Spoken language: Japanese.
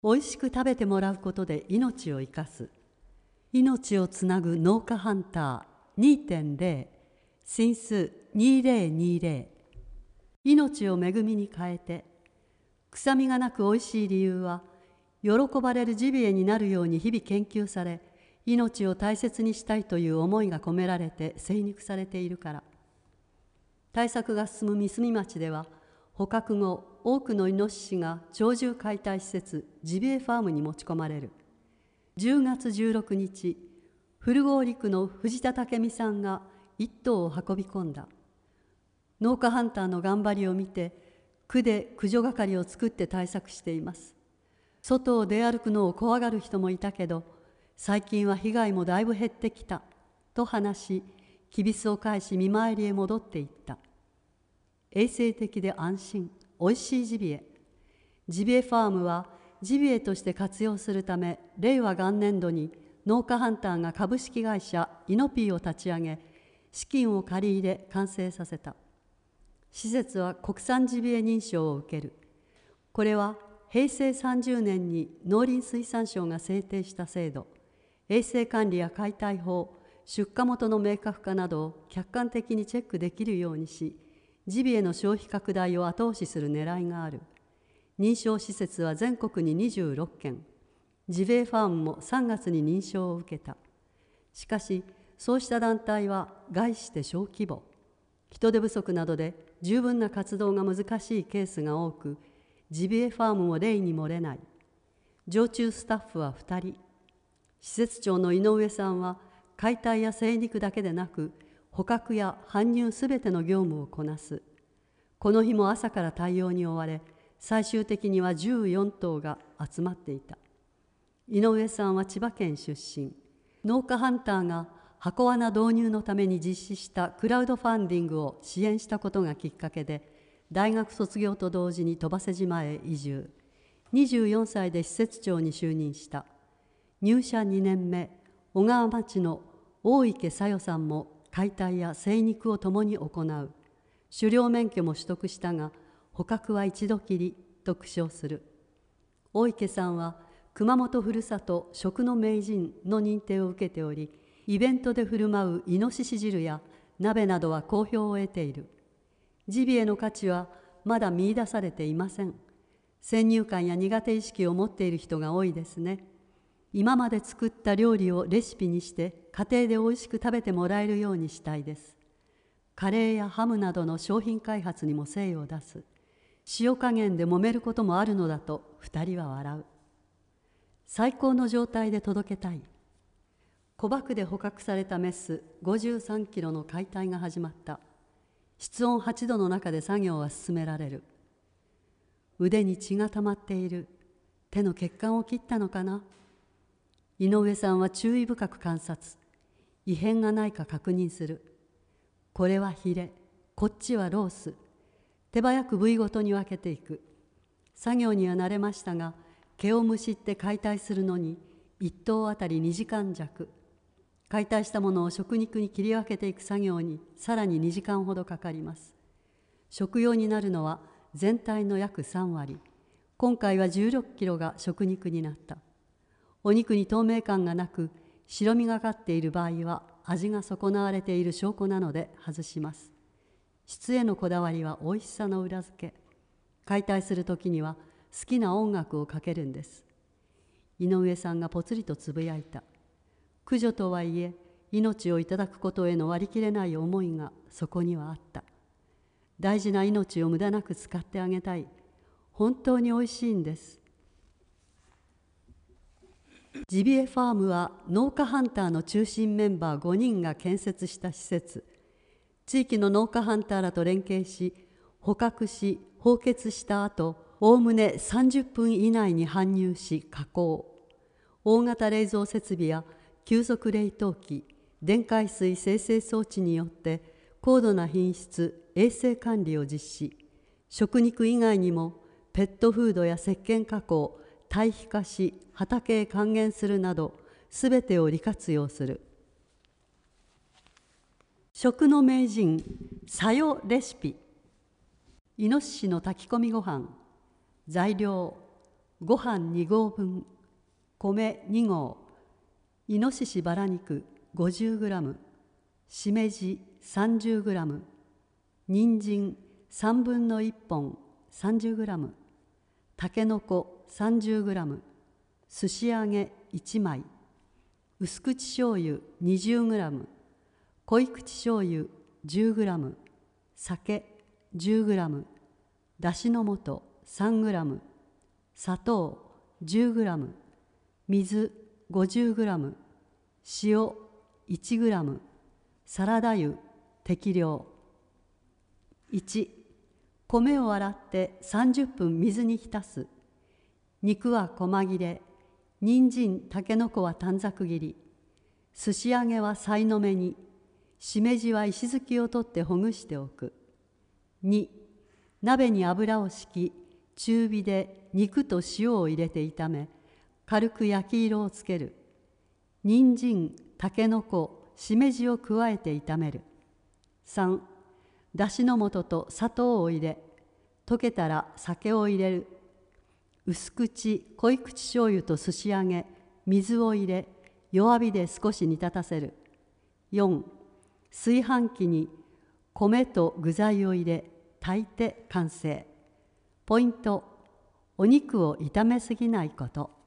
おいしく食べてもらうことで命を生かす。命をつなぐ農家ハンター 2.0 新数2020。命を恵みに変えて。臭みがなくおいしい理由は、喜ばれるジビエになるように日々研究され、命を大切にしたいという思いが込められて精肉されているから。対策が進む三角町では、捕獲後、多くのイノシシが鳥獣解体施設ジビエファームに持ち込まれる。10月16日、古郡区の藤田武美さんが1頭を運び込んだ。農家ハンターの頑張りを見て、区で駆除係を作って対策しています。外を出歩くのを怖がる人もいたけど、最近は被害もだいぶ減ってきたと話し、きびすを返し見回りへ戻っていった。衛生的で安心、おいしいジビエ。ジビエファームはジビエとして活用するため、令和元年度に農家ハンターが株式会社イノピーを立ち上げ、資金を借り入れ完成させた。施設は国産ジビエ認証を受ける。これは平成30年に農林水産省が制定した制度、衛生管理や解体法、出荷元の明確化などを客観的にチェックできるようにし、ジビエの消費拡大を後押しする狙いがある。認証施設は全国に26件、ジビエファームも3月に認証を受けた。しかし、そうした団体は概して小規模。人手不足などで十分な活動が難しいケースが多く、ジビエファームも例に漏れない。常駐スタッフは2人。施設長の井上さんは、解体や精肉だけでなく、捕獲や搬入すべての業務をこなす。この日も朝から対応に追われ、最終的には14頭が集まっていた。井上さんは千葉県出身。農家ハンターが箱罠導入のために実施したクラウドファンディングを支援したことがきっかけで、大学卒業と同時に鳥羽島へ移住。24歳で施設長に就任した。入社2年目、小川町の大池小代さんも解体や精肉を共に行う。狩猟免許も取得したが、捕獲は一度きりと苦笑する。大池さんは熊本ふるさと食の名人の認定を受けており、イベントで振る舞うイノシシ汁や鍋などは好評を得ている。ジビエの価値はまだ見出されていません。先入観や苦手意識を持っている人が多いですね。今まで作った料理をレシピにして家庭でおいしく食べてもらえるようにしたいです。カレーやハムなどの商品開発にも精を出す。塩加減で揉めることもあるのだと2人は笑う。最高の状態で届けたい。小爆で捕獲されたメス53キロの解体が始まった。室温8度の中で作業は進められる。腕に血が溜まっている。手の血管を切ったのかな。井上さんは注意深く観察。異変がないか確認する。これはヒレ、こっちはロース。手早く部位ごとに分けていく。作業には慣れましたが、毛をむしって解体するのに1頭あたり2時間弱。解体したものを食肉に切り分けていく作業にさらに2時間ほどかかります。食用になるのは全体の約3割。今回は16キロが食肉になった。お肉に透明感がなく、白みがかっている場合は味が損なわれている証拠なので外します。質へのこだわりはおいしさの裏付け。解体するときには好きな音楽をかけるんです。井上さんがぽつりとつぶやいた。駆除とはいえ、命をいただくことへの割り切れない思いがそこにはあった。大事な命を無駄なく使ってあげたい。本当においしいんです。ジビエファームは農家ハンターの中心メンバー5人が建設した施設。地域の農家ハンターらと連携し、捕獲し、放血した後、おおむね30分以内に搬入し、加工。大型冷蔵設備や急速冷凍機、電解水生成装置によって高度な品質・衛生管理を実施。食肉以外にもペットフードや石鹸加工、堆肥化し畑へ還元するなど、すべてを利活用する。食の名人、さよレシピ。イノシシの炊き込みご飯。材料、 ご飯2合分、米2合、イノシシバラ肉 50g、しめじ 30g、人参3分の1本 30g、たけのこ 30g、寿司揚げ1枚、薄口醤油 20g、濃い口醤油 10g、酒 10g、だしの素 3g、砂糖 10g、水 50g、塩 1g、サラダ油適量。1、米を洗って30分水に浸す。肉は細切れ、人参、たけのこは短冊切り、寿司揚げはさいの目に、しめじは石突きを取ってほぐしておく。2、鍋に油を敷き、中火で肉と塩を入れて炒め、軽く焼き色をつける。人参、たけのこ、しめじを加えて炒める。3、だしの素と砂糖を入れ、溶けたら酒を入れる。薄口、濃い口醤油と寿司揚げ、水を入れ、弱火で少し煮立たせる。4、炊飯器に米と具材を入れ、炊いて完成。ポイント、お肉を炒めすぎないこと。